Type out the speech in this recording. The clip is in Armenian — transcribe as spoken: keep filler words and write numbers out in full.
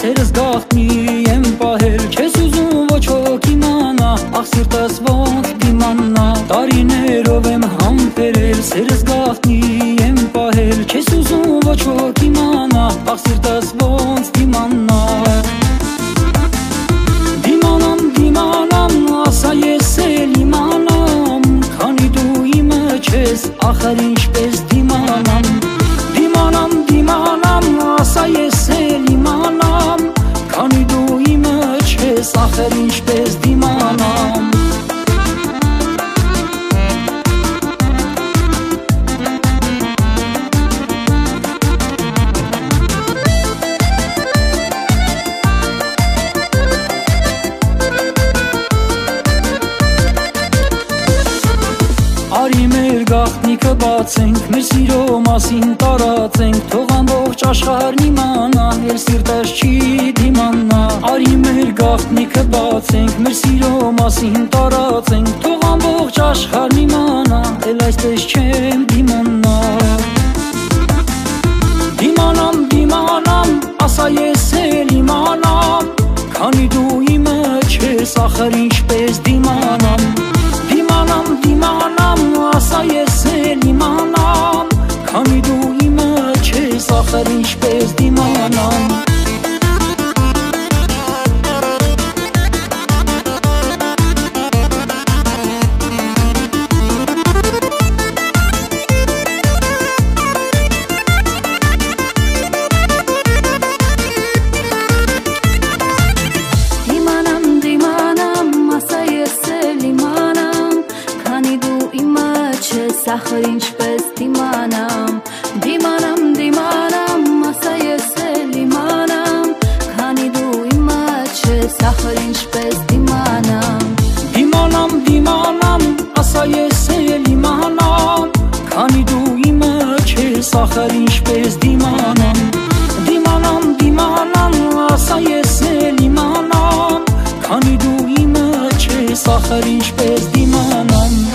սերս գաղտնի եմ պահել, չես ուզում ոչ ոք իմանա, ախ սիրտս ոնց դիմանա, տարիներով եմ համբերել, սերս գաղտնի եմ պահել, չես ուզում ոչ ոք իմանա, ախ սիրտս ոնց դիմանա։ Դիմանամ, դիմանամ, ասա ես էլ իմանամ, քանի դու իմը չես, ախր ինչպես դիմանամ։ Դիմանամ, դիմանամ, ասա ես էլ իմանամ, քանի դու իմը չես, ախր ինչպես դիմանամ։ Արի մեր գաղտնիքը բացենք, մեր սիրո մասին տարածենք, թող ամբողջ աշխարհն իմանա, էլ սիրտս չի դիմանա։ Արի մեր գաղտնիքը բացենք, մեր սիրո մասին տարածենք, թող ամբողջ աշխարհն իմանա, էլ այսպես չեմ դիմանա։ Դիմանամ, դիմանամ, ասա ես էլ իմանամ, քանի դու իմը չես, ախր ինչպես դիմանամ։ Դիմանամ, դիմանամ, ասա ես էլ իմանամ, քանի դու իմը չես, ախր ինչպես դիմանամ։ Ախր ինչպես դիմանամ, դիմանամ, դիմանամ, ասա ես էլ իմանամ, քանի դու իմը չես, ախր ինչպես դիմանամ։ Դիմանամ, դիմանամ, ասա ես էլ իմանամ, քանի դու իմը չես, ախր ինչպես